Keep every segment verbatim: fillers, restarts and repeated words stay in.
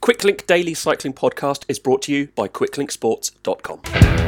Quicklink Daily Cycling Podcast is brought to you by quicklink sports dot com.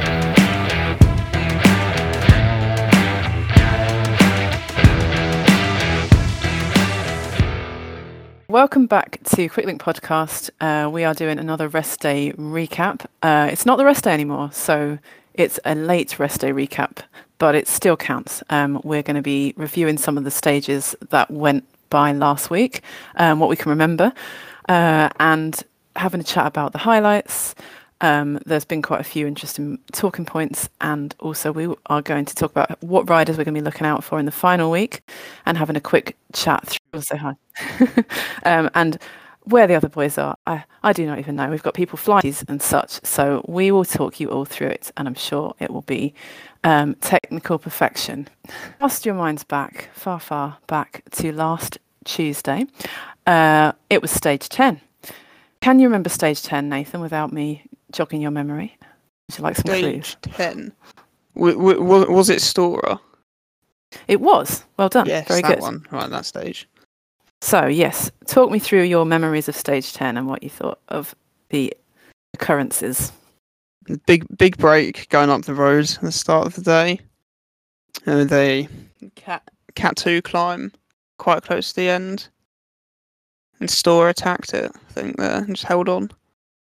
Welcome back to Quicklink Podcast. Uh, we are doing another rest day recap. Uh, it's not the rest day anymore, so it's a late rest day recap, but it still counts. Um, we're going to be reviewing some of the stages that went by last week, um, what we can remember, uh, and having a chat about the highlights. Um, there's been quite a few interesting talking points, and also we are going to talk about what riders we're going to be looking out for in the final week, and having a quick chat through. Say hi, um, and where the other boys are. I, I do not even know. We've got people flying and such, so we will talk you all through it, and I'm sure it will be um, technical perfection. Cast your minds back, far, far back to last Tuesday. Uh, it was stage ten. Can you remember stage ten, Nathan, without me jogging your memory? Would you like some Stage clues? ten. W- w- was it Stora? It was. Well done. Yes, Very that good. one. Right, that stage. So, yes, talk me through your memories of stage ten and what you thought of the occurrences. Big big break going up the road at the start of the day. And they cat cat two climb quite close to the end. And Stora attacked it, I think, there, and just held on.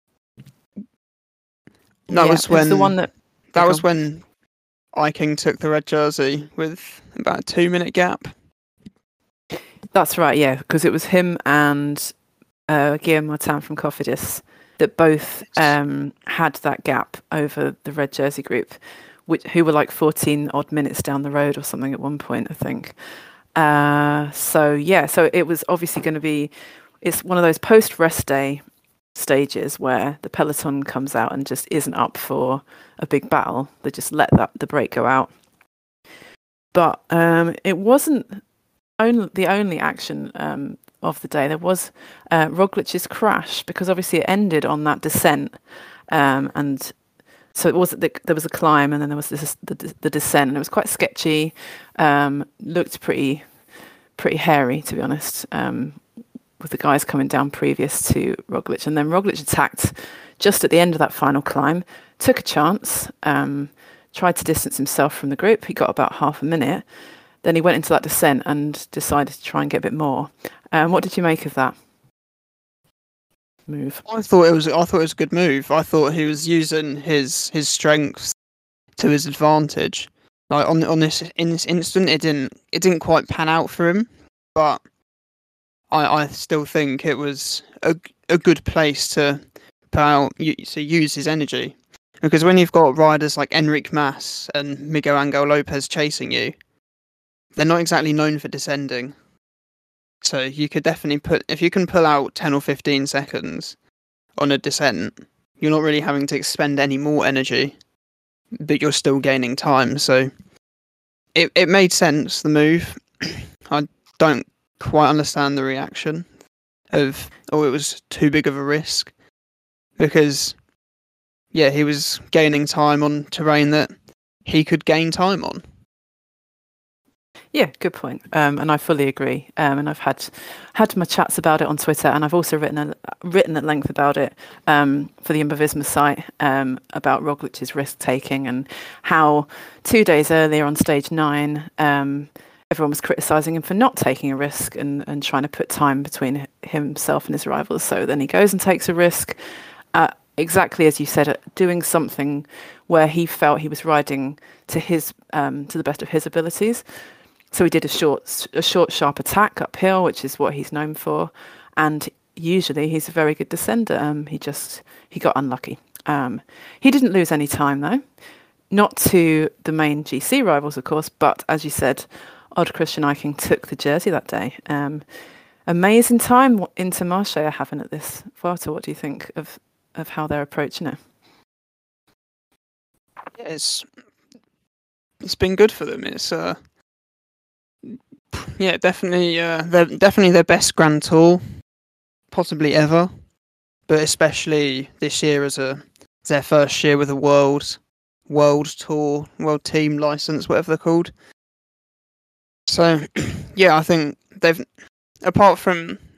That Yeah, was it when the one that that Go was on. when Iking took the red jersey with about a two minute gap. That's right, yeah, because it was him and uh, Guillaume Martin from Cofidis that both um, had that gap over the red jersey group, which who were like fourteen odd minutes down the road or something at one point, I think. Uh, so yeah, so it was obviously going to be. It's one of those post rest day stages where the peloton comes out and just isn't up for a big battle. They just let that the break go out. But um, it wasn't only the only action um, of the day. There was uh, Roglic's crash, because obviously it ended on that descent, um, and so it was the, there was a climb and then there was this, the the descent, and it was quite sketchy. Um, looked pretty pretty hairy, to be honest. Um, with the guys coming down previous to Roglic. And then Roglic attacked just at the end of that final climb, took a chance, um, tried to distance himself from the group. He got about half a minute. Then he went into that descent and decided to try and get a bit more. Um, what did you make of that move? I thought it was I thought it was a good move. I thought he was using his his strengths to his advantage. Like on on this in this instant, it didn't it didn't quite pan out for him, but I, I still think it was a, a good place to put out, to use his energy. Because when you've got riders like Enric Mas and Miguel Angel Lopez chasing you, they're not exactly known for descending. So you could definitely put, if you can pull out ten or fifteen seconds on a descent, you're not really having to expend any more energy, but you're still gaining time. So it, it made sense, the move. I don't quite understand the reaction of, oh, it was too big of a risk, because yeah, he was gaining time on terrain that he could gain time on. Yeah, good point. Um, and I fully agree. Um, and I've had had my chats about it on Twitter, and I've also written a, written at length about it um, for the Jumbo Visma site, um, about Roglic's risk taking and how two days earlier on stage nine, um, everyone was criticising him for not taking a risk and, and trying to put time between himself and his rivals. So then he goes and takes a risk, uh, exactly as you said, at doing something where he felt he was riding to his um, to the best of his abilities. So he did a short, a short, sharp attack uphill, which is what he's known for, and usually he's a very good descender. Um, he just he got unlucky. Um, he didn't lose any time though, not to the main G C rivals, of course, but as you said, Odd Christian Eiking took the jersey that day. Um, amazing time Intermarché are having at this Vuelta. What do you think of of how they're approaching it? Yeah, it's it's been good for them. It's uh, yeah, definitely uh, they're definitely their best Grand Tour, possibly ever, but especially this year as a as their first year with a world world tour, world team license, whatever they're called. So, yeah, I think they've, apart from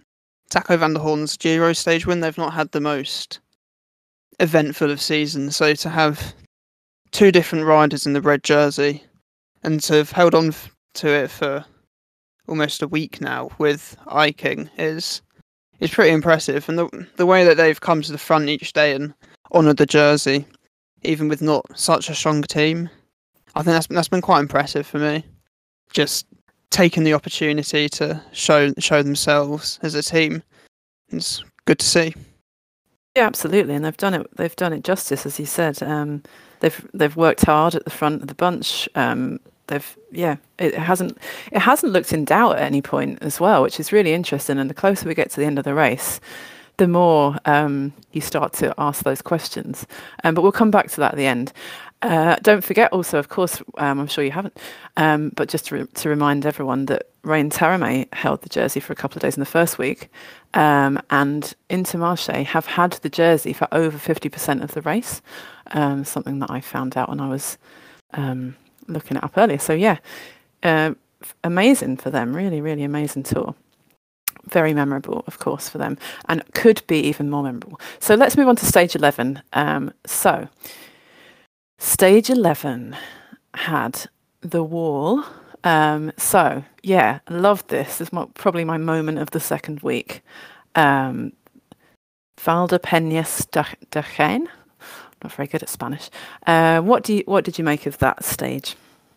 Taco van der Hoorn's Giro stage win. They've not had the most eventful of seasons, so to have two different riders in the red jersey and to have held on to it for almost a week now with Eiking is is pretty impressive. And the the way that they've come to the front each day and honoured the jersey, even with not such a strong team, I think that's that's been quite impressive for me. Just taking the opportunity to show show themselves as a team. It's good to see. Yeah, absolutely, and they've done it. They've done it justice, as you said. Um, they've they've worked hard at the front of the bunch. Um, they've yeah, it hasn't it hasn't looked in doubt at any point as well, which is really interesting. And the closer we get to the end of the race, the more um, you start to ask those questions. Um, but we'll come back to that at the end. Uh, don't forget also, of course, um, I'm sure you haven't, um, but just to, re- to remind everyone that Rein Taramay held the jersey for a couple of days in the first week, um, and Intermarché have had the jersey for over fifty percent of the race, um, something that I found out when I was um, looking it up earlier. So yeah, uh, amazing for them, really, really amazing tour. Very memorable, of course, for them, and could be even more memorable. So let's move on to stage eleven. Um, so... Stage eleven had the wall. Um, so, yeah, loved this. This is my, probably my moment of the second week. Um, Valdepeñas de Jaén. Not very good at Spanish. Uh, what do you, what did you make of that stage?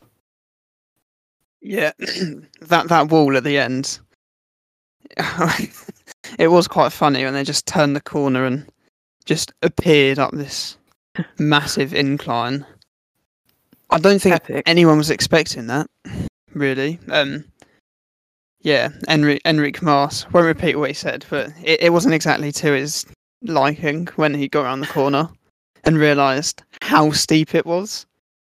Yeah, that that wall at the end. It was quite funny when they just turned the corner and just appeared up this massive incline. I don't think Epic. anyone was expecting that, really. Um, yeah, Enric, Enric Mas, won't repeat what he said, but it, it wasn't exactly to his liking when he got around the corner and realised how steep it was.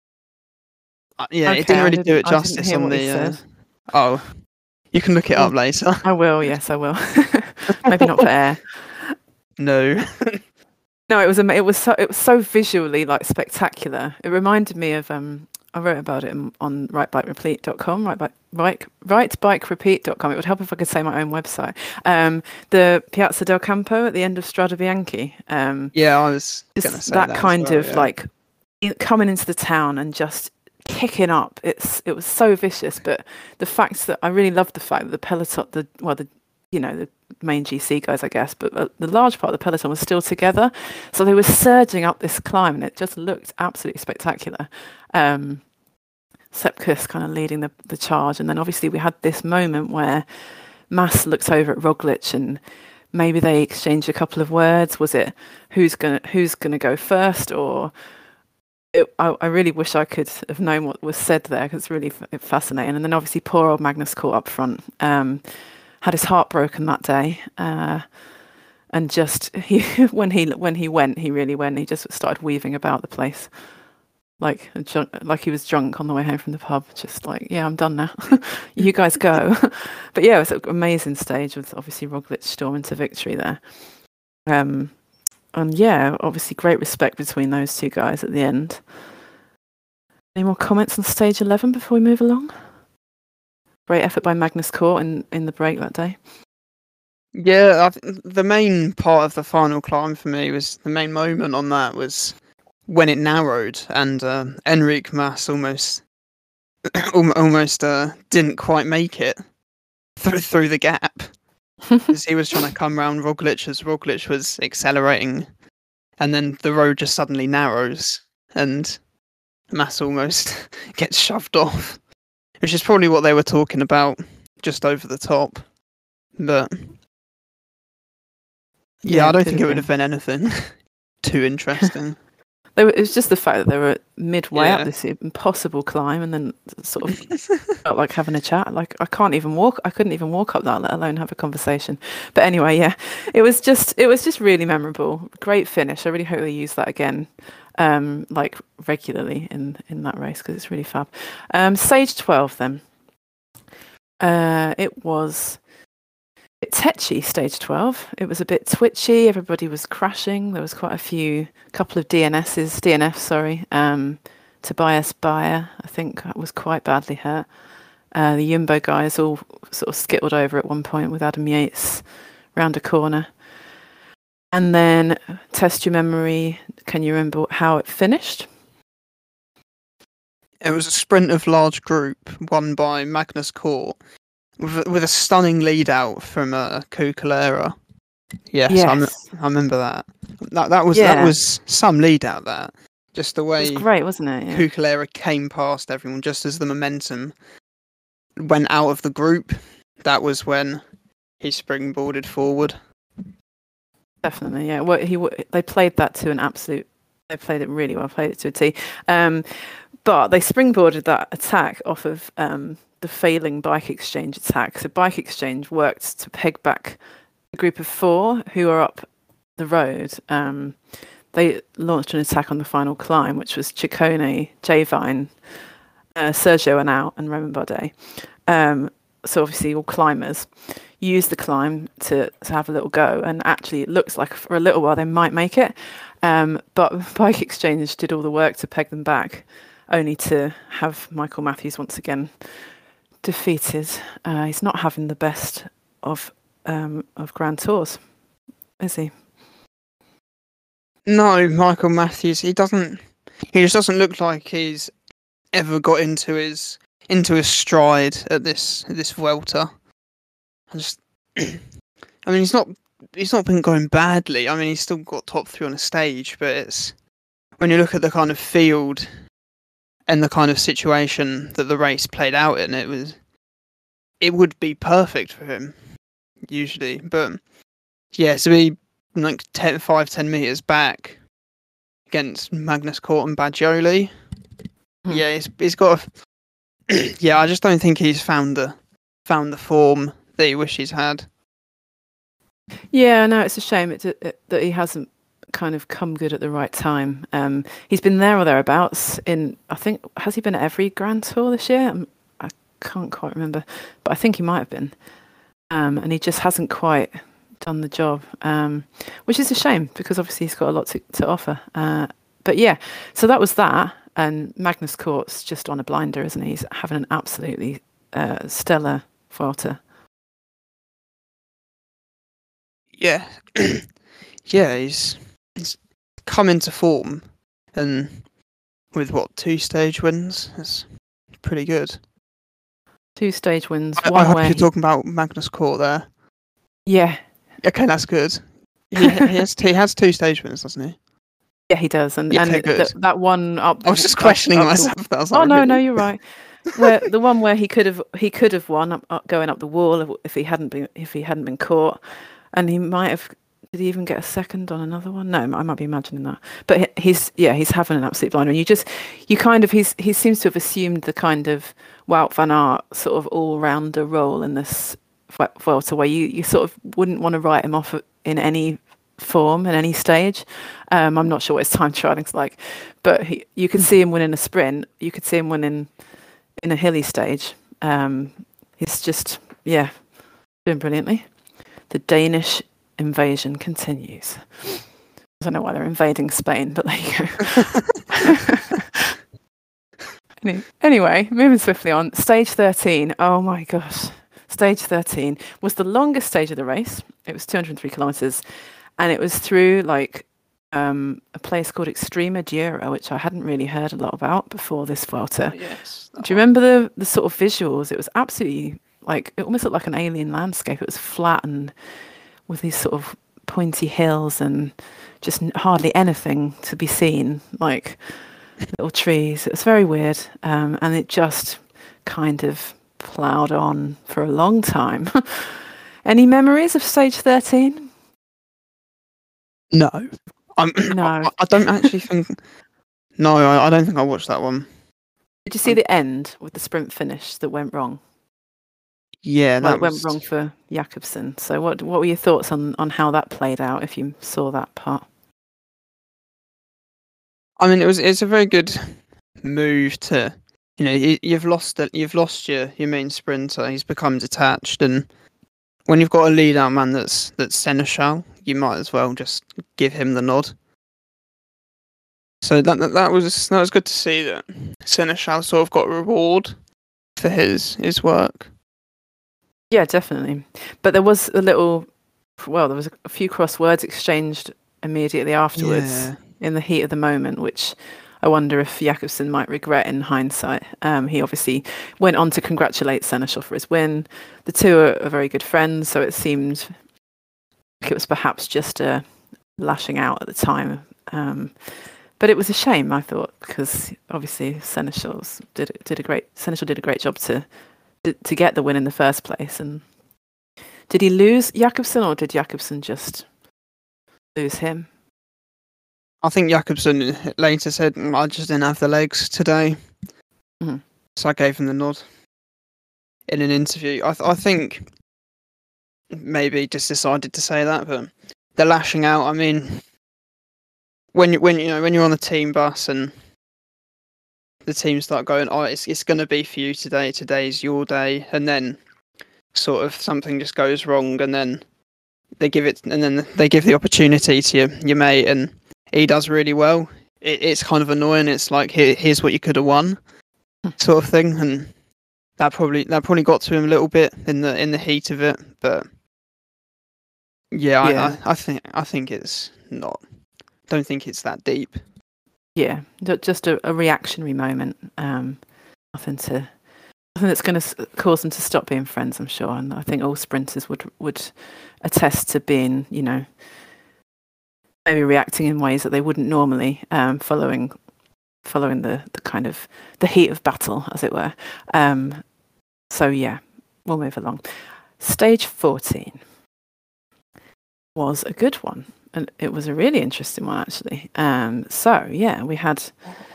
Uh, yeah, okay, it didn't really didn't, do it justice on the... Uh, oh, you can look it up later. I will, yes, I will. Maybe not for air. No. No, it was it was so it was so visually like spectacular. It reminded me of um I wrote about it on right bike repeat dot com, right bike right right bike repeat dot com. It would help if I could say my own website. Um, the Piazza del Campo at the end of Strada Bianchi. Um, yeah, I was going to say that, that kind well, of yeah. like coming into the town and just kicking up. It's it was so vicious, but the fact that I really loved the fact that the peloton, the well the you know the main G C guys, I guess, but the large part of the peloton was still together, so they were surging up this climb, and it just looked absolutely spectacular. Um, Sepp Kuss kind of leading the, the charge, and then obviously we had this moment where Mas looked over at Roglic, and maybe they exchanged a couple of words. Was it who's gonna who's gonna go first, or it, I, I really wish I could have known what was said there, because it's really f- fascinating. And then obviously poor old Magnus caught up front. Um, had his heart broken that day, uh, and just he when he when he went, he really went. He just started weaving about the place, like a drunk, like he was drunk on the way home from the pub. Just like, yeah, I'm done now. You guys go. But yeah, it was an amazing stage with obviously Roglic storming to victory there. Um, and yeah, obviously great respect between those two guys at the end. Any more comments on stage eleven before we move along? Great effort by Magnus Cort in, in the break that day. Yeah, I th- the main part of the final climb for me was the main moment on that was when it narrowed and uh, Enric Mas almost almost uh, didn't quite make it through through the gap because he was trying to come round Roglic as Roglic was accelerating, and then the road just suddenly narrows and Mas almost gets shoved off. Which is probably what they were talking about, just over the top. But yeah, yeah I don't think it would have been anything too interesting. They were, it was just the fact that they were midway yeah. up this impossible climb, and then sort of felt like having a chat. Like I can't even walk. I couldn't even walk up that, let alone have a conversation. But anyway, yeah, it was just it was just really memorable. Great finish. I really hope they use that again. Um, like regularly in, in that race, because it's really fab. Um, stage twelve then. Uh, it was a bit tetchy, stage twelve. It was a bit twitchy. Everybody was crashing. There was quite a few, couple of D N S's, D N F, sorry. Um, Tobias Bayer, I think, was quite badly hurt. Uh, the Jumbo guys all sort of skittled over at one point with Adam Yates round a corner. And then test your memory. Can you remember how it finished? It was a sprint of large group won by Magnus Cort with, with a stunning lead out from uh, Kukulera. Yes, Yes. I, m- I remember that. That that was Yeah. that was some lead out. That just the It way was great, wasn't it? Yeah. Kukulera came past everyone just as the momentum went out of the group. That was when he springboarded forward. Definitely, yeah. Well, he w- they played that to an absolute. They played it really well. Played it to a T. Um, but they springboarded that attack off of um, the failing Bike Exchange attack. So Bike Exchange worked to peg back a group of four who are up the road. Um, they launched an attack on the final climb, which was Ciccone, Javine, uh, Sergio Anau, and Roman Bardet. Um, so obviously all climbers use the climb to, to have a little go, and actually it looks like for a little while they might make it, um, but Bike Exchange did all the work to peg them back, only to have Michael Matthews once again defeated. Uh, he's not having the best of um, of Grand Tours, is he? No, Michael Matthews. He doesn't. He just doesn't look like he's ever got into his into his stride at this at this Vuelta. I just. I mean, he's not. He's not been going badly. I mean, he's still got top three on a stage, but it's when you look at the kind of field and the kind of situation that the race played out in, it was. It would be perfect for him, usually, but yeah, to be like ten, five, ten meters back against Magnus Cort and Baggioli. Hmm. Yeah, he's he's got. A, yeah, I just don't think he's found the found the form that he wishes he's had. Yeah, no, it's a shame it, it, that he hasn't kind of come good at the right time. Um, he's been there or thereabouts in. I think has he been at every Grand Tour this year? I'm, I can't quite remember, but I think he might have been. Um, and he just hasn't quite done the job, um, which is a shame because obviously he's got a lot to, to offer. Uh, but yeah, so that was that. And Magnus Cort's just on a blinder, isn't he? He's having an absolutely uh, stellar Vuelta. Yeah, yeah, he's he's come into form, and with what two stage wins, that's pretty good. Two stage wins. I, one I hope where you're he- talking about Magnus Cort there. yeah, Okay, that's good. He, he has he has two stage wins, doesn't he? yeah, he does. And Yeah, and okay, good. th- that one up. I was just up- questioning up the- myself. That I was Oh like, no, really? no, you're right. Where the one where he could have he could have won up, up going up the wall if, if he hadn't been if he hadn't been caught, and he might have. Did he even get a second on another one? No, I might be imagining that. But he- he's yeah, he's having an absolute blinder. And you just you kind of he's he seems to have assumed the kind of Wout van Aert sort of all rounder role in this Vuelta, where you you sort of wouldn't want to write him off in any form in any stage. Um, I'm not sure what his time trialing's like, but he, you could see him winning a sprint. You could see him winning in a hilly stage. Um, he's just, yeah, doing brilliantly. The Danish invasion continues. I don't know why they're invading Spain, but there you go. Any- anyway, moving swiftly on. Stage thirteen. Oh my gosh. Stage thirteen was the longest stage of the race. It was two hundred three kilometres. And it was through like um, a place called Extrema Dura, which I hadn't really heard a lot about before this Vuelta. Yes. Do you remember the the sort of visuals? It was absolutely like it almost looked like an alien landscape. It was flat and with these sort of pointy hills and just n- hardly anything to be seen, like little trees. It was very weird, um, and it just kind of ploughed on for a long time. Any memories of stage thirteen? No, I'm, No. I, I don't actually think. No, I, I don't think I watched that one. Did you see the end with the sprint finish that went wrong? Yeah, Well, that it went was, wrong for Jakobsen. So what what were your thoughts on, on how that played out if you saw that part? I mean, it was it's a very good move to, you know, you, you've lost the, you've lost your, your main sprinter. He's become detached, and when you've got a lead out man that's that's Seneschal, you might as well just give him the nod. So that that, that was that was good to see that Seneschal sort of got a reward for his his work. Yeah, definitely. But there was a little well, there was a few cross words exchanged immediately afterwards Yeah. in the heat of the moment, which I wonder if Jakobsen might regret in hindsight. Um, he obviously went on to congratulate Seneschal for his win. The two are, are very good friends, so it seemed like it was perhaps just a lashing out at the time. Um, but it was a shame, I thought, because obviously Seneschal's did did a great Seneschal did a great job to to get the win in the first place. And did he lose Jakobsen, or did Jakobsen just lose him? I think Jakobsen later said, "Mm, I just didn't have the legs today." Mhm. So I gave him the nod in an interview. I, th- I think maybe just decided to say that, but the lashing out, I mean, when you, when, you know, when you're on the team bus and the team start going, oh, it's, it's going to be for you today, today's your day, and then sort of something just goes wrong, and then they give it, and then they give the opportunity to your, your mate, and he does really well. It, it's kind of annoying. It's like, here, here's what you could have won, sort of thing, and that probably that probably got to him a little bit in the in the heat of it. But yeah, Yeah. I, I, I think I think it's not. Don't think it's that deep. Yeah, ju- just a, a reactionary moment. Um, nothing to, nothing that's going to cause them to stop being friends, I'm sure. And I think all sprinters would would attest to being, you know, maybe reacting in ways that they wouldn't normally, um, following following the, the kind of the heat of battle, as it were. Um, so yeah, we'll move along. Stage fourteen was a good one, and it was a really interesting one actually. Um, so yeah, we had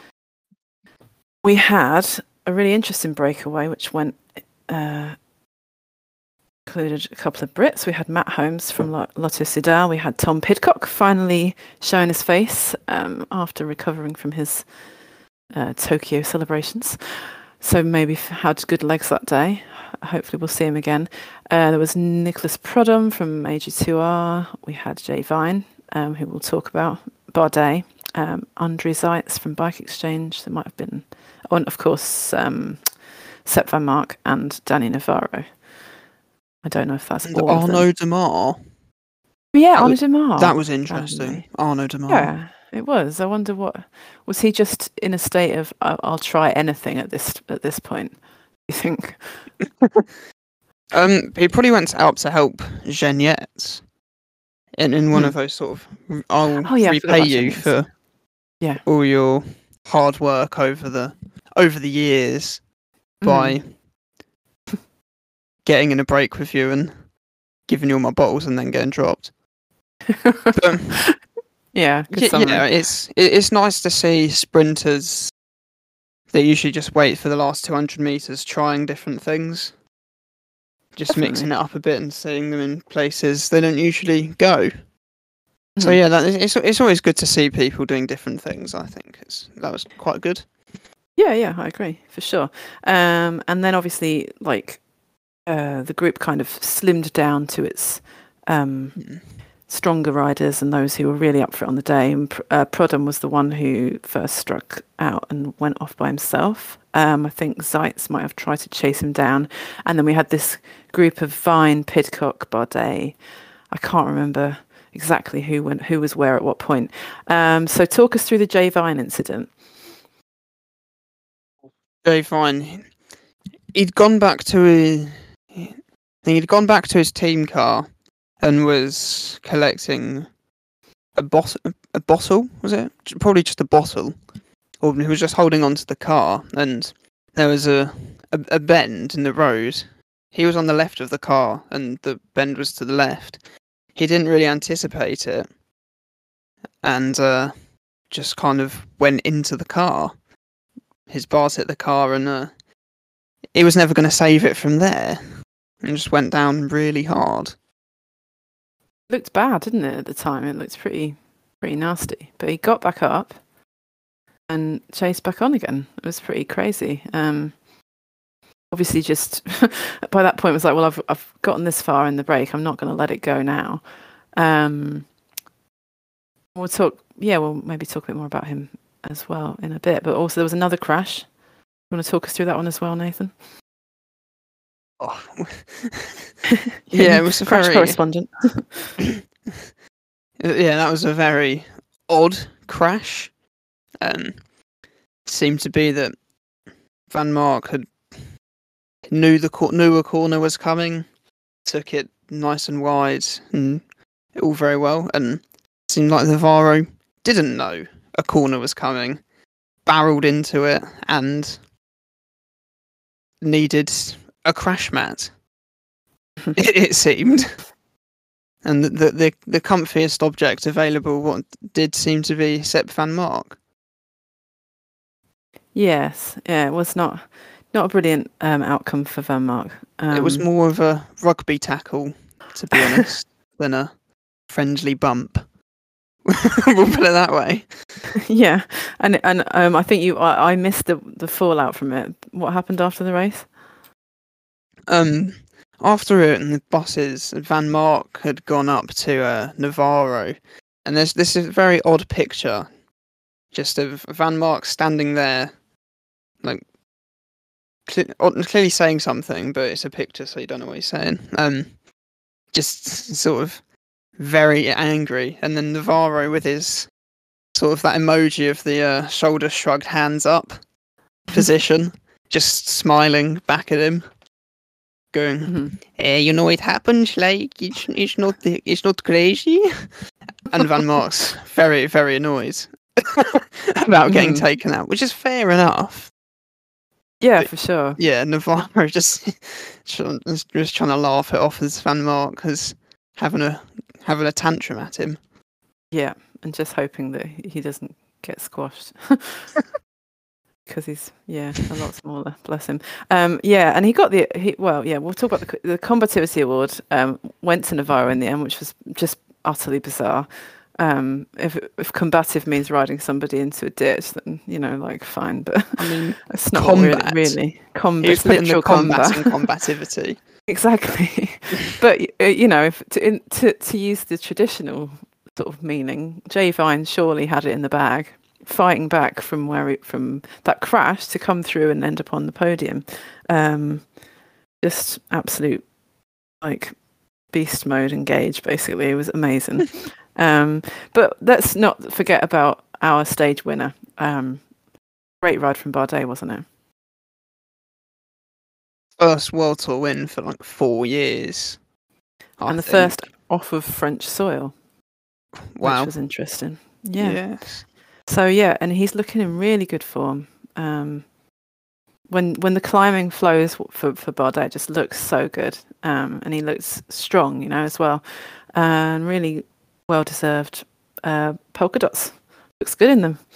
we had a really interesting breakaway, which went uh, included a couple of Brits. We had Matt Holmes from Lo- Lotto Soudal. We had Tom Pidcock finally showing his face um, after recovering from his uh, Tokyo celebrations. So maybe f- had good legs that day. Hopefully we'll see him again. Uh, there was Nicholas Prodom from A G two R. We had Jay Vine, um, who we'll talk about. Bardet. Um, Andre Zeitz from Bike Exchange. There might have been, oh, and of course, um, Sepp Van Mark and Danny Navarro. I don't know if that's And all of them. Arnaud Demar. Yeah, That Arnaud was- Demar. That was interesting. randomly. Arnaud Demar. Yeah, it was. I wonder what was he just in a state of I'll, I'll try anything at this at this point. You think? Um, he probably went out to help Geniette in in one Hmm. of those sort of I'll Oh, yeah, I forgot repay about you Geniette's. for Yeah. all your hard work over the over the years by getting in a break with you and giving you all my bottles and then getting dropped. But, yeah, good yeah, summary. yeah, it's it, it's nice to see sprinters that usually just wait for the last two hundred meters trying different things. Just Definitely. mixing it up a bit and seeing them in places they don't usually go. So Mhm. yeah, that, it's it's always good to see people doing different things. I think it's that was quite good. Yeah, yeah, I agree for sure. Um, and then obviously, like, uh, the group kind of slimmed down to its um, Mm. stronger riders and those who were really up for it on the day. And Pr- uh, Prodom was the one who first struck out and went off by himself. Um, I think Zeitz might have tried to chase him down. And then we had this group of Vine, Pidcock, Bardet. I can't remember exactly who went, who was where at what point. Um, so talk us through the Jay Vine incident. Jay Fine, he'd gone back to his, I think he'd gone back to his team car and was collecting a bottle. A bottle was it? Probably just a bottle. Or he was just holding onto the car, and there was a, a a bend in the road. He was on the left of the car, and the bend was to the left. He didn't really anticipate it, and uh, just kind of went into the car. His bars hit the car, and uh, he was never going to save it from there, and just went down really hard. Looked bad, didn't it, at the time? It looked pretty pretty nasty. But he got back up and chased back on again. It was pretty crazy. Um, obviously, just by that point, it was like, well, I've I've gotten this far in the break. I'm not going to let it go now. Um, we'll talk. Yeah, we'll maybe talk a bit more about him as well in a bit. But also, there was another crash. You want to talk us through that one as well, Nathan? Oh. Yeah, it was a Crash very correspondent. yeah, that was a very odd crash. Um, seemed to be that Van Mark had knew the cor- knew a corner was coming, took it nice and wide, and all very well. And it seemed like Navarro didn't know a corner was coming, barreled into it, and needed a crash mat. it, it seemed. And the, the the the comfiest object available what did seem to be Sepp Van Mark. Yes, yeah, it was not not a brilliant um, outcome for Van Mark. Um, It was more of a rugby tackle, to be honest, than a friendly bump. We'll put it that way. yeah, and and um, I think you I, I missed the the fallout from it. What happened after the race? Um, after it, and the buses, Van Mark had gone up to uh, Navarro, and there's this is a very odd picture, just of Van Mark standing there, like cl- clearly saying something, but it's a picture, so you don't know what he's saying. Um, just sort of very angry, and then Navarro with his sort of that emoji of the uh, shoulder shrugged, hands up position, just smiling back at him. Going, Mm-hmm. eh, you know it happens, like it's it's not it's not crazy. And Van Mark's very very annoyed about getting Mhm. taken out, which is fair enough. Yeah, But- for sure. Yeah, Navarro just just trying to laugh it off as Van Mark as having a having a tantrum at him. Yeah, and just hoping that he doesn't get squashed. Because he's yeah a lot smaller, bless him. Um, yeah, and he got the he, well, yeah. We'll talk about the the combativity award. Um, went to Navarro in the end, which was just utterly bizarre. Um, if if combative means riding somebody into a ditch, then you know, like fine, but I mean, it's not what really, combat. really combat. he was It's putting the literal combat combat. in combativity. Exactly. But uh, you know, if to, in, to to use the traditional sort of meaning, Jay Vine surely had it in the bag, fighting back from where it, from that crash to come through and end up on the podium. Um, just absolute like beast mode engaged. Basically, it was amazing. um, but let's not forget about our stage winner. Um, great ride from Bardet, wasn't it? First World Tour win for like four years. I and the think. first off of French soil. Wow. Which was interesting. Yeah. Yes. So yeah, and he's looking in really good form. Um, when when the climbing flows for for Bardet, it just looks so good, um, and he looks strong, you know, as well, and really well deserved uh, polka dots. Looks good in them.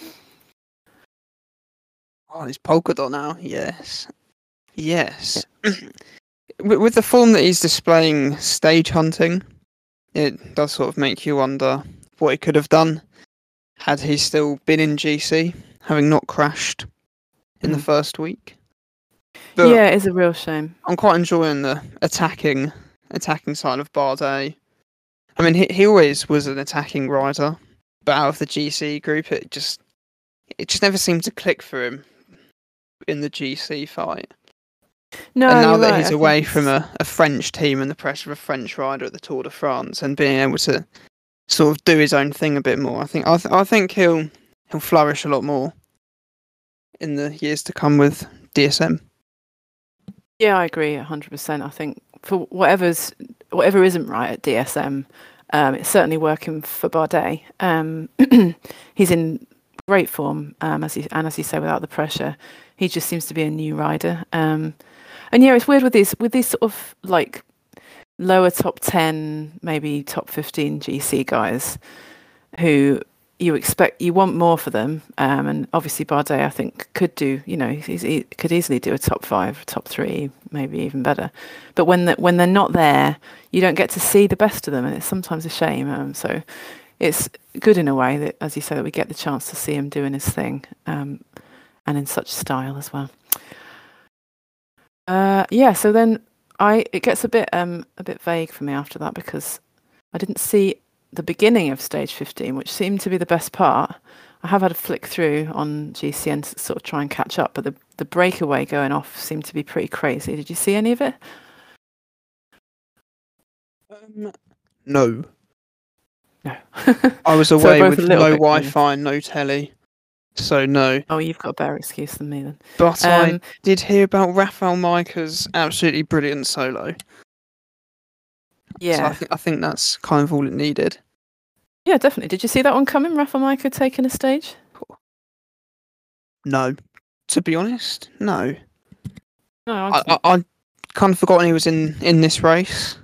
Oh, he's polka dot now. Yes. Yes. with, with the form that he's displaying stage hunting, it does sort of make you wonder what he could have done had he still been in G C, having not crashed in the Mm. first week. But Yeah, it is a real shame. I'm quite enjoying the attacking attacking side of Bardet. I mean, he he always was an attacking rider, but out of the G C group, it just it just never seemed to click for him in the G C fight. No, and now you're that right. he's I think away from it's- a, a French team and the pressure of a French rider at the Tour de France and being able to sort of do his own thing a bit more, I think I, th- I think he'll he'll flourish a lot more in the years to come with D S M. Yeah, I agree one hundred percent. I think for whatever's whatever isn't right at D S M, um, it's certainly working for Bardet. Um, he's in great form, um, as he, and as you say, without the pressure, he just seems to be a new rider. Um, and yeah, it's weird with these with these sort of like lower top ten, maybe top fifteen G C guys who you expect you want more for them, um, and obviously Bardet I think could do, you know, he's, he could easily do a top five, top three, maybe even better. But when the, when they're not there, you don't get to see the best of them, and it's sometimes a shame. Um, so it's good in a way that, as you say, that we get the chance to see him doing his thing, um, and in such style as well. Uh, yeah. So then I it gets a bit um a bit vague for me after that because I didn't see the beginning of stage fifteen, which seemed to be the best part. I have had a flick through on G C N to sort of try and catch up, but the, the breakaway going off seemed to be pretty crazy. Did you see any of it? Um, no. No. I was So away both with a little no bit curious. Wi-Fi, no telly, so no. Oh, you've got a better excuse than me then. But I Um, did hear about Rafael Micah's absolutely brilliant solo. So I yeah, think I think that's kind of all it needed. yeah, definitely. Did you see that one coming? Rafa Micah taking a stage? No, to be honest, no. No, I I, didn't. I, I kind of forgotten he was in, in this race.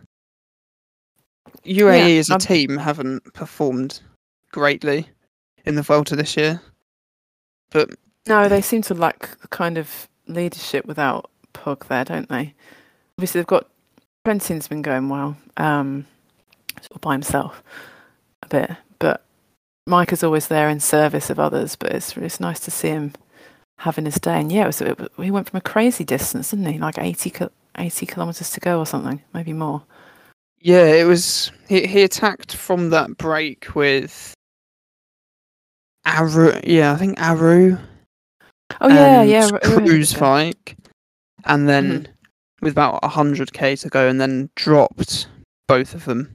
U A E Yeah, as a um, team haven't performed greatly in the Vuelta this year, but No, they seem to lack the kind of leadership without Pug there, don't they? Obviously, they've got Trentin's been going well, um, sort of by himself a bit, but Mike is always there in service of others. But it's it's nice to see him having his day. And yeah, it was, it, he went from a crazy distance, didn't he? Like eighty, eighty kilometers to go or something, maybe more. yeah, it was he, he attacked from that break with Aru. Yeah, I think Aru. Oh yeah, and yeah. Ru- Ru had a Cruise good go. Fike, and then Mhm. with about one hundred k to go, and then dropped both of them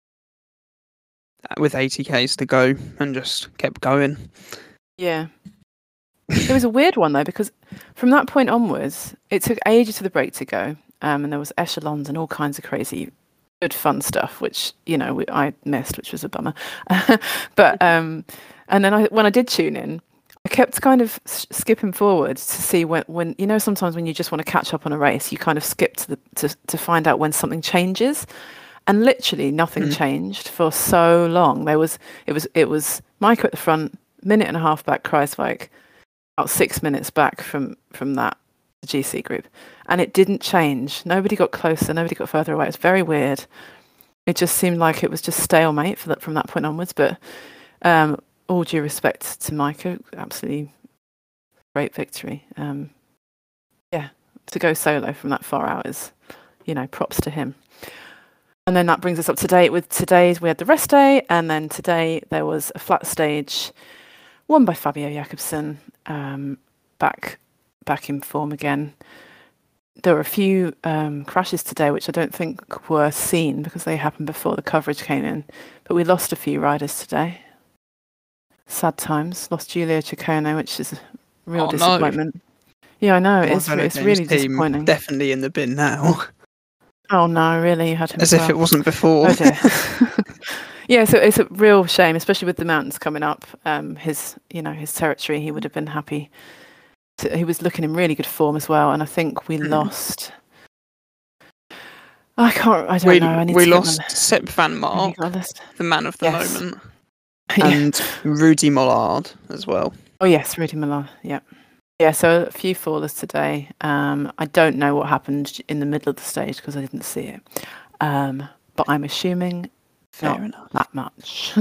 with eighty k's to go, and just kept going. Yeah. It was a weird one though, because from that point onwards, it took ages for the break to go, um, and there was echelons and all kinds of crazy, good fun stuff, which you know we, I missed, which was a bummer. But um, and then I, when I did tune in, I kept kind of s- skipping forward to see when, when you know sometimes when you just want to catch up on a race, you kind of skip to the to, to find out when something changes, and literally nothing Mm. changed for so long. There was it was it was Micah at the front, minute and a half back, Kreiswijk, about six minutes back from from that G C group, and it didn't change. Nobody got closer, nobody got further away. It's very weird. It just seemed like it was just stalemate for that, from that point onwards. But um, all due respect to Micah, absolutely great victory. Um, yeah, to go solo from that far out is, you know, props to him. And then that brings us up to date with today's. We had the rest day, and then today there was a flat stage, won by Fabio Jakobsen, um, back back in form again. There were a few um, crashes today, which I don't think were seen because they happened before the coverage came in. But we lost a few riders today. Sad times. Lost Giulio Ciccone, which is a real Oh, no. disappointment. Yeah, I know. It's Marcelo it's Games really team disappointing. Definitely in the bin now, Oh no, really? You had him as as if well. it wasn't before. Oh dear. Yeah, so it's a real shame, especially with the mountains coming up. Um, his, you know, his territory. He would have been happy. To, he was looking in really good form as well, and I think we Mm. lost. I can't. I don't we know. I need we to get lost my- Sepp van Have you Mark, got a list? the man of the Yes. moment, Yeah. and Rudy Mollard as well. Oh yes, Rudy Milan. Yeah, yeah. So a few fallers today. Um, I don't know what happened in the middle of the stage because I didn't see it. Um, but I'm assuming Fair not enough. that much.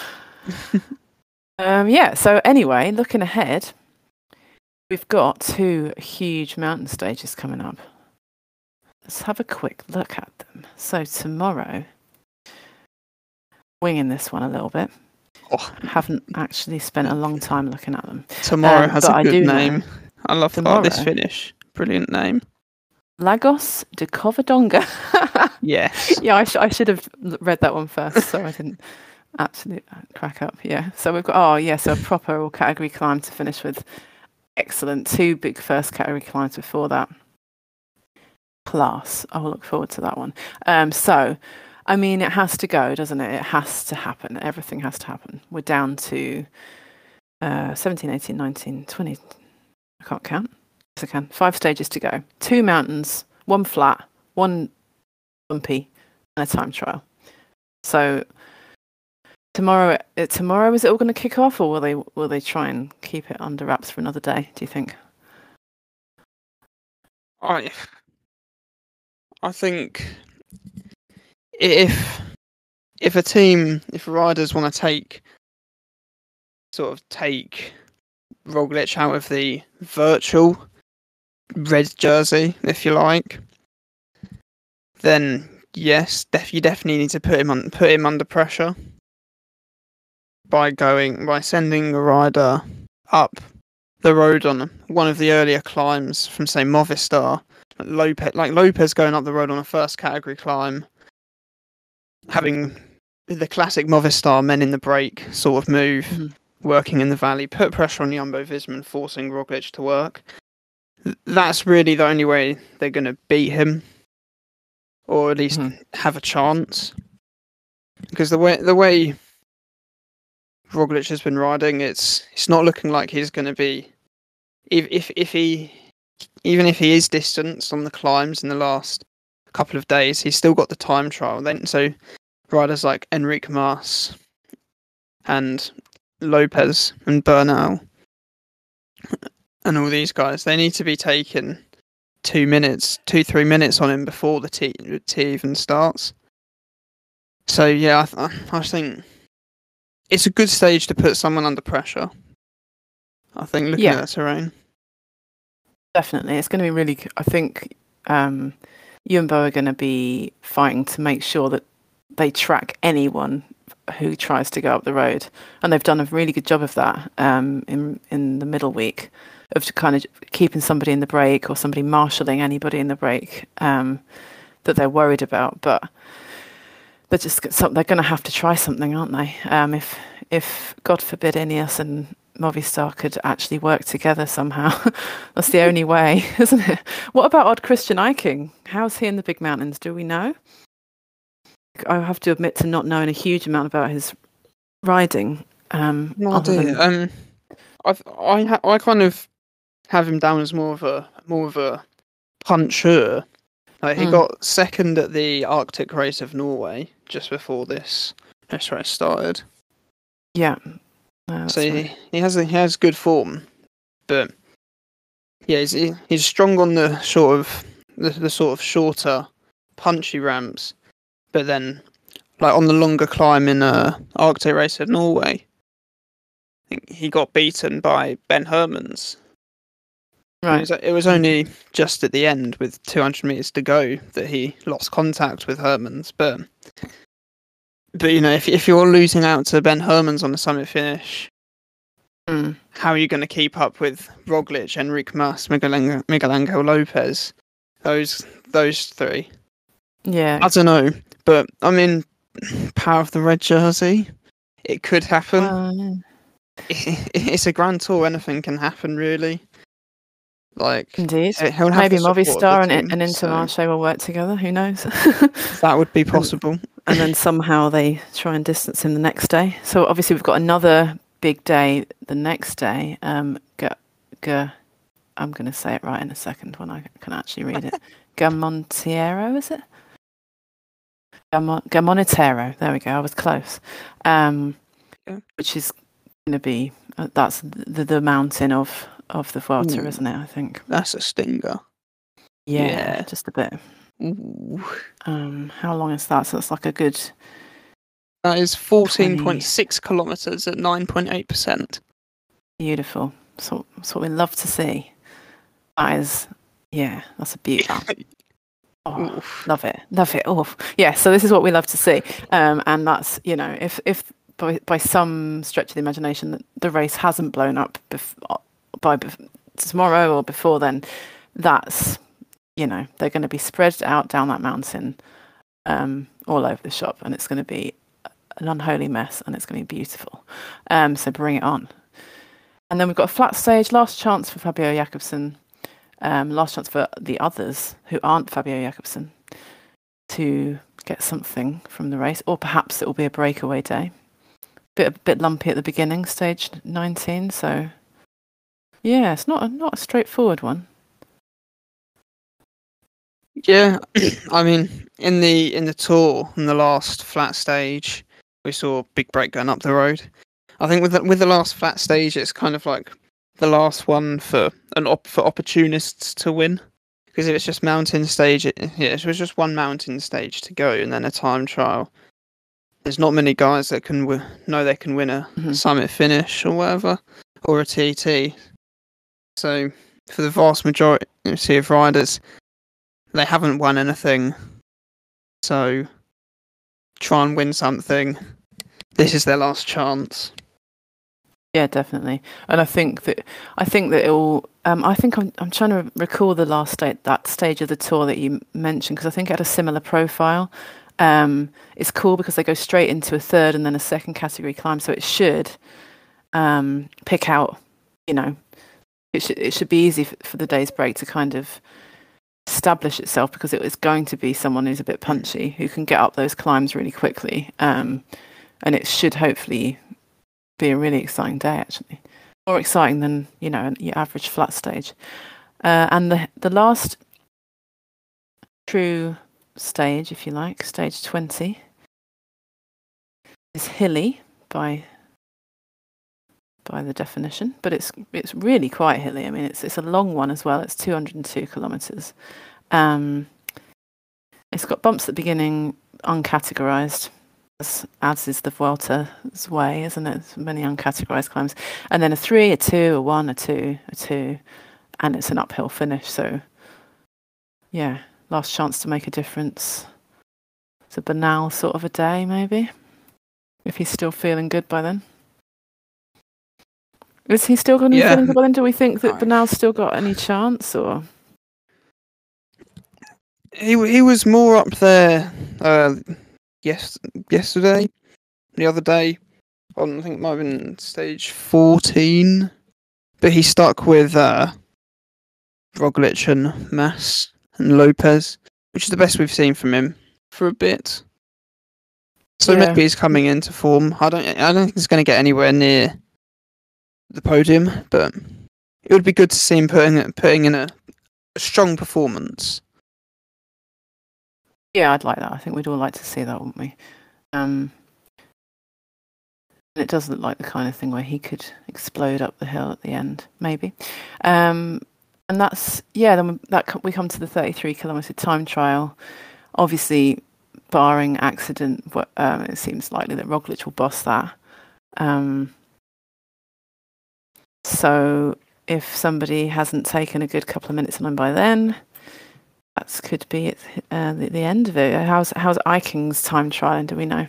um, yeah. So anyway, looking ahead, we've got two huge mountain stages coming up. Let's have a quick look at them. So tomorrow, winging this one a little bit. Oh, Haven't actually spent a long time looking at them. tomorrow Um, has but a I good do know name. I love like, this tomorrow- finish. Brilliant name. Lagos de Covadonga. Yes. Yeah, I, sh- I should have l- read that one first, so I didn't absolutely crack up. Yeah, so we've got, oh, yeah, so a proper all category climb to finish with. Excellent. Two big first category climbs before that. Class. I will look forward to that one. Um, so, I mean, it has to go, doesn't it? It has to happen. Everything has to happen. We're down to uh, seventeen, eighteen, nineteen, twenty. I can't count. Yes, I can. Five stages to go. Two mountains, one flat, one bumpy, and a time trial. So tomorrow, uh, tomorrow is it all going to kick off, or will they will they try and keep it under wraps for another day? Do you think? I I think if if a team, if riders want to take sort of take Roglic out of the virtual red jersey, if you like, then yes, def- you definitely need to put him on put him under pressure by going by sending a rider up the road on one of the earlier climbs from say Movistar. Lopez, like Lopez going up the road on a first category climb, having the classic Movistar men in the break sort of move, Mhm. working in the valley, put pressure on Jumbo-Visma, forcing Roglic to work. That's really the only way they're going to beat him, or at least Mhm. have a chance. Because the way the way Roglic has been riding, it's it's not looking like he's going to be. If if if he even if he is distanced on the climbs in the last couple of days, he's still got the time trial. Then so riders like Enric Mas and Lopez and Bernal and all these guys, they need to be taking two minutes, two three minutes on him before the T, T even starts. So yeah, I, th- I think it's a good stage to put someone under pressure. I think looking Yeah. at that terrain. Definitely, it's going to be really. g- I think um, Jumbo are going to be fighting to make sure that they track anyone who tries to go up the road, and they've done a really good job of that um, in in the middle week of kind of keeping somebody in the break or somebody marshalling anybody in the break um, that they're worried about. But they're just g- some- they're going to have to try something, aren't they? Um, if if God forbid Ineos and Movistar could actually work together somehow. That's the only way, isn't it? What about odd Christian Eiking? How's he in the big mountains? Do we know? I have to admit to not knowing a huge amount about his riding. Um, No other idea. than, Um, I I ha- I kind of have him down as more of a more of a puncher. Like he Mm. got second at the Arctic race of Norway just before this this race started. yeah. No, that's So right. he, he has a, he has good form, but yeah, he's he, he's strong on the sort of the, the sort of shorter, punchy ramps, but then like on the longer climb in uh, Arctic race of Norway, I think he got beaten by Ben Hermans. It Right. was, it was only just at the end with two hundred meters to go that he lost contact with Hermans, but but you know if if you're losing out to Ben Hermans on the summit finish, Mm. how are you going to keep up with Roglic, Enric Mas, Miguel Angel, Miguel Angel Lopez? Those those three. Yeah. I don't know, but I mean, power of the red jersey. It could happen. Well, It's a grand tour. Anything can happen, really. Like indeed. he'll have Maybe the support of Movistar the and, team, and so Intermarché will work together. Who knows? that would be possible. And then somehow they try and distance him the next day. So obviously we've got another big day the next day. Um, G- G- I'm going to say it right in a second when I can actually read it. Gamontiero, is it? Gamon- Gamonitero. There we go. I was close. Um, Yeah. Which is going to be uh, that's the the mountain of of the Vuelta, Ooh. isn't it? I think. That's a stinger. Yeah, Yeah. just a bit. Ooh. Um, how long is that? So it's like a good. That is fourteen point six kilometers at nine point eight percent. Beautiful. So that's what we love to see. That is, yeah, that's a beauty. Oh, Oof. love it, love it. Oh, yeah. So this is what we love to see, um, and that's you know, if if by by some stretch of the imagination that the race hasn't blown up bef- by bef- tomorrow or before then, that's you know they're going to be spread out down that mountain, um, all over the shop, and it's going to be an unholy mess, and it's going to be beautiful. Um, so bring it on. And then we've got a flat stage, last chance for Fabio Jakobsen, um, last chance for the others who aren't Fabio Jakobsen to get something from the race, or perhaps it will be a breakaway day. Bit a bit lumpy at the beginning, stage nineteen. So yeah, it's not a, not a straightforward one. Yeah, I mean, in the in the tour, in the last flat stage, we saw a big break going up the road. I think with the, with the last flat stage, it's kind of like the last one for an op- for opportunists to win. Because if it's just mountain stage, it, yeah, if it was just one mountain stage to go and then a time trial, there's not many guys that can w- know they can win a Mhm. summit finish or whatever, or a T T. So for the vast majority of riders, they haven't won anything. So try and win something. This is their last chance. Yeah, definitely. And I think that I think that it will. Um, I think I'm I'm trying to recall the last state that stage of the tour that you mentioned because I think it had a similar profile, Um, it's cool because they go straight into a third and then a second category climb, so it should um, pick out, you know, it should it should be easy for, for the day's break to kind of establish itself, because it is going to be someone who's a bit punchy, who can get up those climbs really quickly, um, and it should hopefully be a really exciting day, actually, more exciting than, you know, your average flat stage. Uh, and the the last true stage, if you like, stage twenty, is hilly by by the definition, but it's it's really quite hilly. I mean, it's it's a long one as well. It's two hundred two kilometers. Um, it's got bumps at the beginning, uncategorized, as, as is the Vuelta's way, isn't it? It's many uncategorized climbs, and then a three, a two, a one, a two, a two, and it's an uphill finish. So, yeah, last chance to make a difference. It's a banal sort of a day, maybe, if he's still feeling good by then. Is he still going to be Yeah. feeling good by then? Do we think that Right. Bernal's still got any chance, or? He he was more up there. Uh, yes, yesterday, the other day, on I think it might have been stage fourteen, but he stuck with uh, Roglic and Mas and Lopez, which is the best we've seen from him for a bit. So Yeah. maybe he's coming into form. I don't. I don't think he's going to get anywhere near the podium, but it would be good to see him putting putting in a, a strong performance. Yeah, I'd like that. I think we'd all like to see that, wouldn't we? Um, and it does look like the kind of thing where he could explode up the hill at the end, maybe. Um, and that's, yeah, then we, that co- we come to the thirty-three kilometre time trial. Obviously, barring accident, wh- um, it seems likely that Roglic will boss that. Um, so if somebody hasn't taken a good couple of minutes on him by then, that could be it, uh, the, the end of it. How's how's Eiking's time trial, and do we know?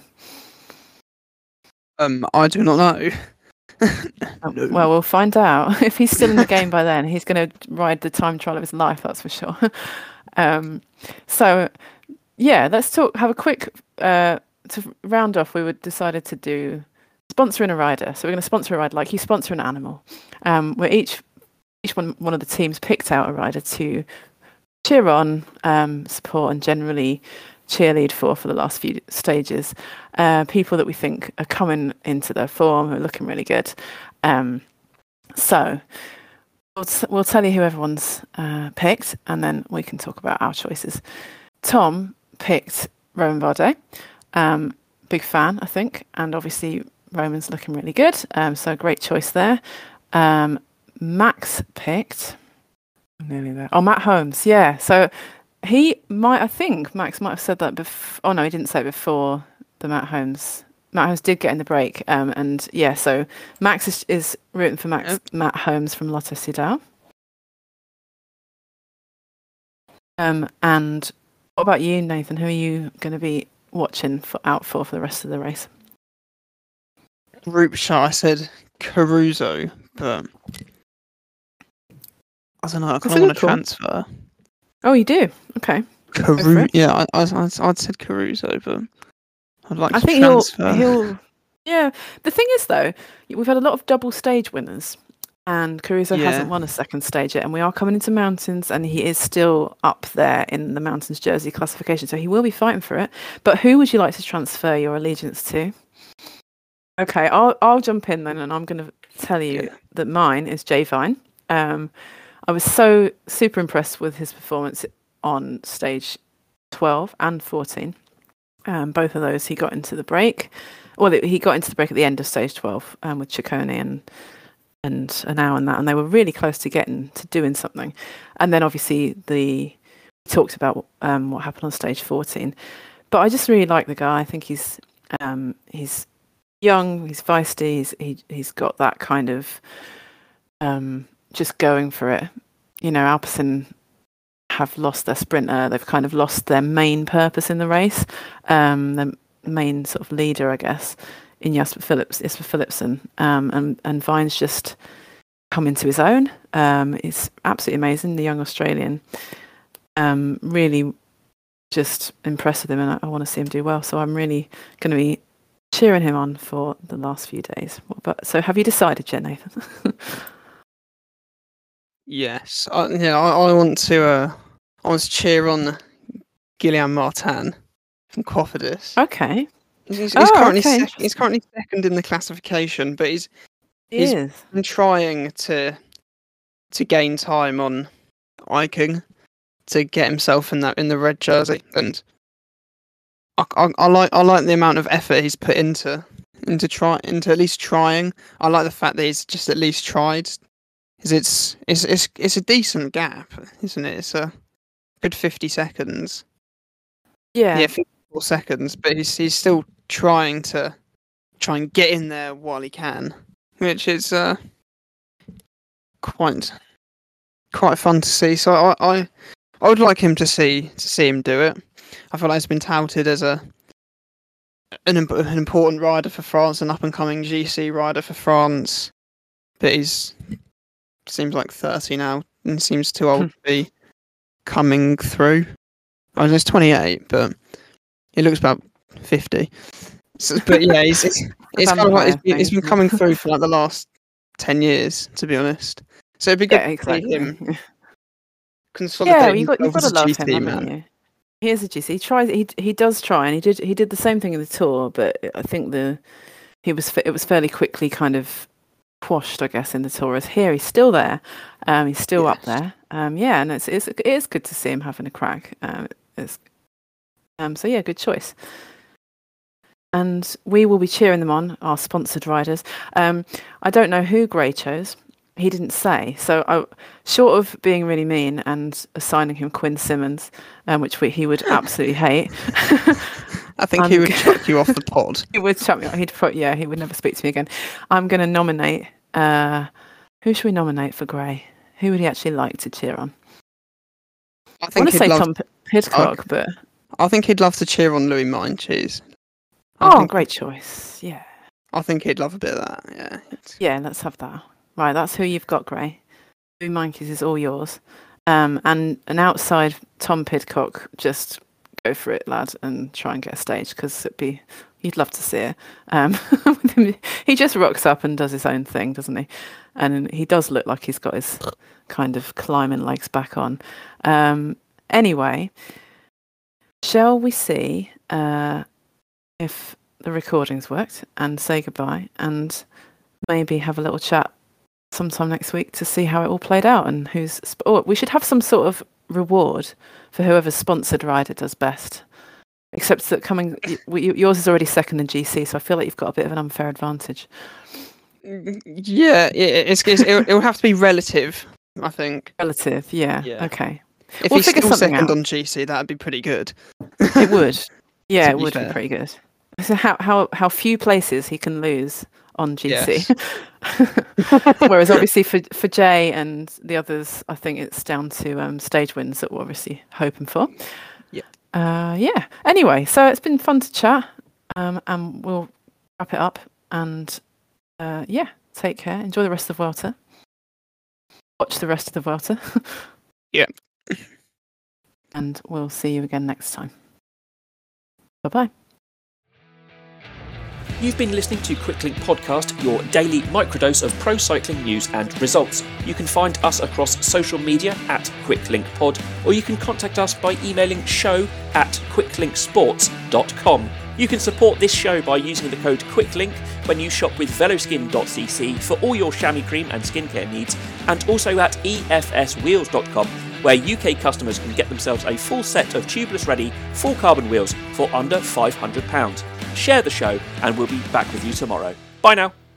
Um, I do not know. Oh, No. well, we'll find out. If he's still in the game by then, he's going to ride the time trial of his life, that's for sure. um, so, yeah, let's talk. Have a quick uh, to round off. We would decided to do sponsoring a rider. So we're going to sponsor a rider like you sponsor an animal. Um, where each each one one of the teams picked out a rider to cheer on, um, support, and generally cheerlead for for the last few stages. Uh, people that we think are coming into their form, are looking really good. Um, so we'll, t- we'll tell you who everyone's uh, picked, and then we can talk about our choices. Tom picked Roman Bardet. Um, big fan, I think, and obviously Roman's looking really good. Um, so great choice there. Um, Max picked. Nearly there. Oh, Matt Holmes. Yeah. So he might, I think Max might have said that before. Oh, no, he didn't say it before the Matt Holmes. Matt Holmes did get in the break. Um, and yeah, so Max is, is rooting for Max, Yep. Matt Holmes from Lotto Soudal. Um, and what about you, Nathan? Who are you going to be watching for, out for for the rest of the race? Group shot. I said Caruso, but I don't know. I That's kind a of want good to call. transfer. Oh, you do? Okay. for Caruso. it. Yeah, I, I, I'd, I'd said Caruso, but I'd like I to think transfer. he'll he'll yeah. The thing is though, we've had a lot of double stage winners, and Caruso Yeah. hasn't won a second stage yet, and we are coming into mountains, and he is still up there in the mountains jersey classification, so he will be fighting for it. But who would you like to transfer your allegiance to? Okay, I'll I'll jump in then, and I'm going to tell you Yeah. that mine is Jay Vine. Um, I was so super impressed with his performance on stage twelve and fourteen. Um, both of those he got into the break. Well, he got into the break at the end of stage twelve um, with Ciccone and and Anau and that, and they were really close to getting to doing something. And then obviously the we talked about um, what happened on stage fourteen. But I just really like the guy. I think he's um, he's young, he's feisty, he's he, he's got that kind of um, just going for it. You know, Alpecin have lost their sprinter. They've kind of lost their main purpose in the race. Um, the main sort of leader, I guess, in Jasper Phillips, Jasper Philipsen. Um, and, and Vine's just come into his own. Um, it's absolutely amazing, the young Australian. Um, really just impressed with him, and I, I want to see him do well. So I'm really going to be cheering him on for the last few days. But so, have you decided, Jen, Nathan? Yes, I, yeah, I, I want to. Uh, I want to cheer on Guillaume Martin from Cofidis. Okay. He's, he's, Oh, currently okay, sec- he's currently second in the classification, but he's He he's is. been trying to to gain time on Eiking to get himself in that in the red jersey, and I, I, I like I like the amount of effort he's put into into try into at least trying. I like the fact that he's just at least tried, because it's it's it's it's a decent gap, isn't it? It's a good fifty seconds. Yeah. Yeah, fifty-four seconds, but he's he's still trying to try and get in there while he can, which is uh, quite quite fun to see. So I, I I would like him to see to see him do it. I feel like he's been touted as a an, imp- an important rider for France, an up and coming G C rider for France, but he's seems like thirty now and seems too old to be coming through. I was twenty-eight, but he looks about fifty. So, but yeah, he's it's, it's kind of like he's been, he's been coming through for like the last ten years, to be honest. So it'd be good Yeah, to exactly. see him consolidate. Yeah, well, you got you've got himself to as a love G C him, haven't man. you? He is a G C. He tries. He he does try, and he did he did the same thing in the tour, but I think the he was fa- it was fairly quickly kind of quashed, I guess, in the tour. As here, he's still there. Um, he's still Yes. up there. Um, yeah, and it's, it's it is good to see him having a crack. Um, it's um, so yeah, good choice. And we will be cheering them on, our sponsored riders. Um, I don't know who Gray chose. He didn't say. So, I, short of being really mean and assigning him Quinn Simmons, um, which we, he would absolutely hate. I think he I'm would g- chuck you off the pod. He would chuck me. He'd put, yeah, he would never speak to me again. I'm going to nominate. Uh, who should we nominate for Gray? Who would he actually like to cheer on? I I think want to he'd say love. Tom P- Pidcock, but I think he'd love to cheer on Louis Mindcheese. I oh, think, great choice. Yeah, I think he'd love a bit of that. Yeah. It's- yeah. Let's have that. Right, that's who you've got, Gray. Louis Monkeys is all yours. Um, and an outside Tom Pidcock, just go for it, lad, and try and get a stage, because it'd be you'd love to see it. Um, he just rocks up and does his own thing, doesn't he? And he does look like he's got his kind of climbing legs back on. Um, anyway, shall we see uh, if the recordings worked and say goodbye and maybe have a little chat sometime next week to see how it all played out and who's. Sp- oh, we should have some sort of reward for whoever's sponsored rider does best. Except that coming, y- yours is already second in G C, so I feel like you've got a bit of an unfair advantage. Yeah, it, it's, it's it'll, it'll have to be relative, I think. Relative, yeah. Yeah. Okay. If We'll he's figure still something second out. on G C, that'd be pretty good. It would. Yeah, To it be would fair. be pretty good. So how how how few places he can lose on G C. Yes. Whereas obviously for for Jay and the others, I think it's down to um, stage wins that we're obviously hoping for. Yeah. Uh, yeah. Anyway, so it's been fun to chat, um, and we'll wrap it up. And uh, yeah, take care. Enjoy the rest of Vuelta. Watch the rest of the Vuelta. Yeah. And we'll see you again next time. Bye bye. You've been listening to Quicklink Podcast, your daily microdose of pro cycling news and results. You can find us across social media at QuicklinkPod, or you can contact us by emailing show at quicklinksports dot com. You can support this show by using the code QUICKLINK when you shop with veloskin dot c c for all your chamois cream and skincare needs, and also at e f s wheels dot com, where U K customers can get themselves a full set of tubeless-ready, full-carbon wheels for under five hundred pounds. Share the show, and we'll be back with you tomorrow. Bye now.